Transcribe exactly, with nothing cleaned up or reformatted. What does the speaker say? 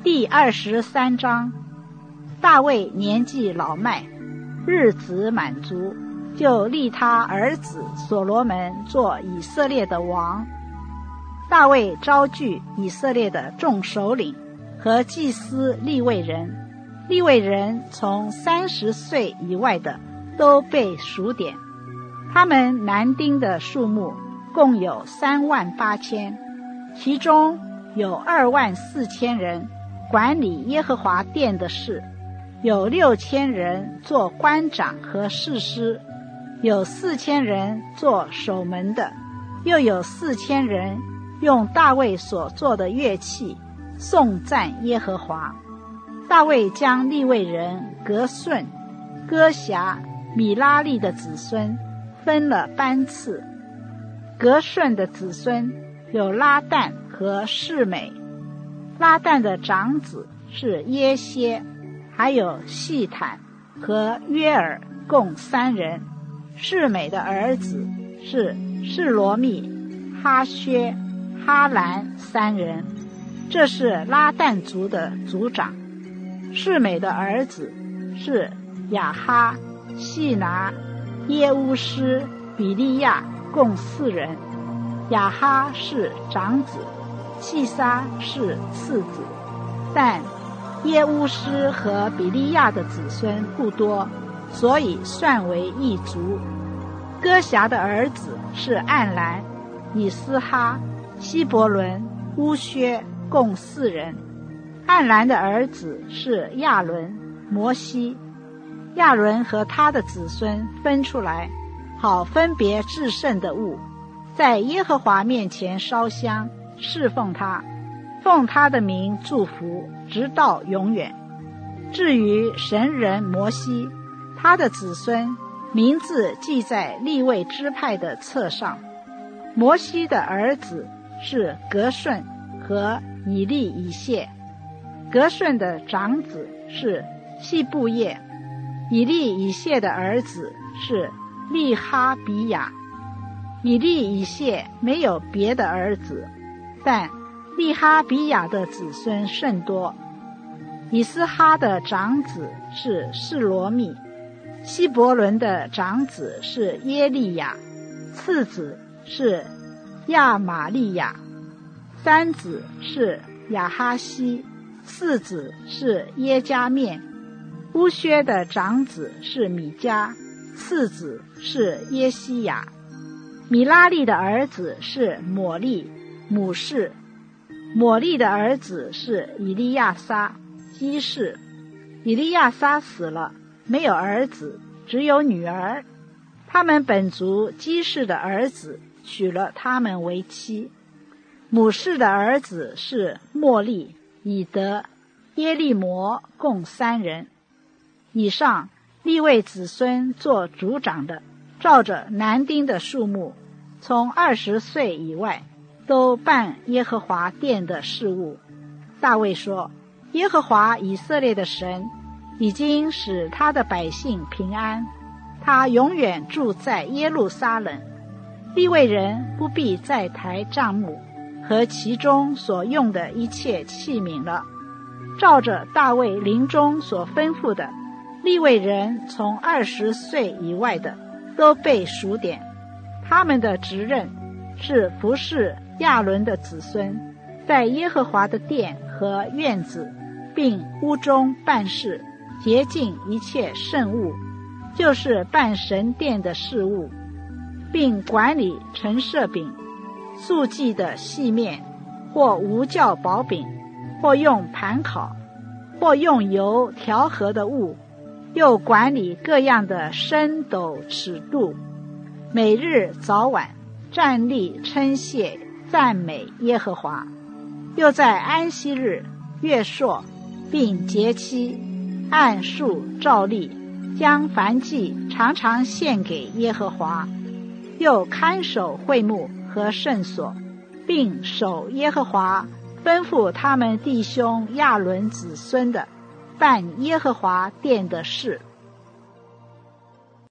第二十三章，大卫年纪老迈，日子满足，就立他儿子所罗门做以色列的王。大卫招聚以色列的众首领和祭司利未人，利未人从三十岁以外的都被数点，他们男丁的数目共有三万八千，其中有二万四千人管理耶和华殿的事，有六千人做官长和士师，有四千人做守门的，又有四千人用大卫所做的乐器颂赞耶和华。大卫将利未人革顺、歌辖、米拉利的子孙分了班次。革顺的子孙有拉旦和示美，拉旦的长子是耶歇，还有细坦和约尔，共三人。示美的儿子是示罗密、哈薛、哈兰三人，这是拉旦族的族长。示美的儿子是亚哈、细拿、耶乌施、比利亚，共四人。亚哈是长子，细撒是次子，但耶乌施和比利亚的子孙不多，所以算为一族。歌辖的儿子是暗兰、以斯哈、希伯伦、乌薛，共四人。暗兰的儿子是亚伦、摩西。亚伦和他的子孙分出来，好分别至圣的物，在耶和华面前烧香侍奉他，奉他的名祝福，直到永远。至于神人摩西，他的子孙名字记在利未支派的册上。摩西的儿子是革顺和以利以谢，革顺的长子是细布业，以利以谢的儿子是利哈比亚。以利以谢没有别的儿子，但利哈比亚的子孙甚多。以斯哈的长子是示罗密，希伯伦的长子是耶利亚，次子是亚玛利亚，三子是亚哈西，四子是耶加面。乌薛的长子是米迦，次子是耶西亚。米拉利的儿子是抹利、母士。抹利的儿子是以利亚撒、基士。以利亚撒死了，没有儿子，只有女儿。他们本族基士的儿子娶了他们为妻。母士的儿子是莫利、以德、耶利摩，共三人。以上利未子孙做族长的，照着男丁的数目，从二十岁以外，都办耶和华殿的事务。大卫说，耶和华以色列的神已经使他的百姓平安，他永远住在耶路撒冷。利未人不必再抬帐幕和其中所用的一切器皿了。照着大卫临终所吩咐的，利未人从二十岁以外的都被数点，他们的职任是服侍亚伦的子孙，在耶和华的殿和院子并屋中办事，洁净一切圣物，就是办神殿的事务，并管理陈设饼、素祭的细面，或无酵薄饼，或用盘烤，或用油调和的物，又管理各样的升斗尺度，每日早晚站立称谢赞美耶和华。又在安息日、月朔并节期按数照例，将燔祭常常献给耶和华。又看守会幕和圣所，并守耶和华吩咐他们弟兄亚伦子孙的办耶和华殿的事。